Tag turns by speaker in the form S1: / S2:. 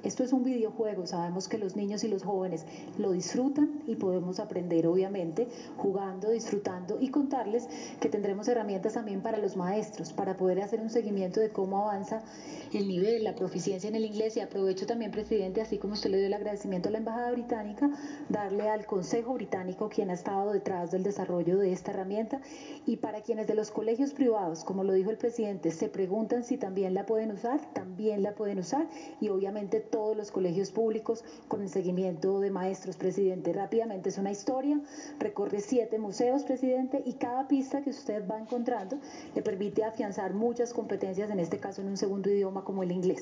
S1: Esto es un videojuego, sabemos que los niños y los jóvenes lo disfrutan y podemos aprender obviamente jugando, disfrutando y contarles que tendremos herramientas también para los maestros, para poder hacer un seguimiento de cómo avanza el nivel, la proficiencia en el inglés. Y aprovecho también, presidente, así como usted le dio el agradecimiento a la Embajada Británica, darle al Consejo Británico, quien ha estado detrás del desarrollo de esta herramienta, y para quienes de los colegios privados, como lo dijo el presidente, se preguntan si también la pueden usar, también la pueden usar, y obviamente todos los colegios públicos con el seguimiento de maestros, presidente. Rápidamente, es una historia, recorre 7 museos, presidente, y cada pista que usted va encontrando le permite afianzar muchas competencias, en este caso en un segundo idioma como el inglés.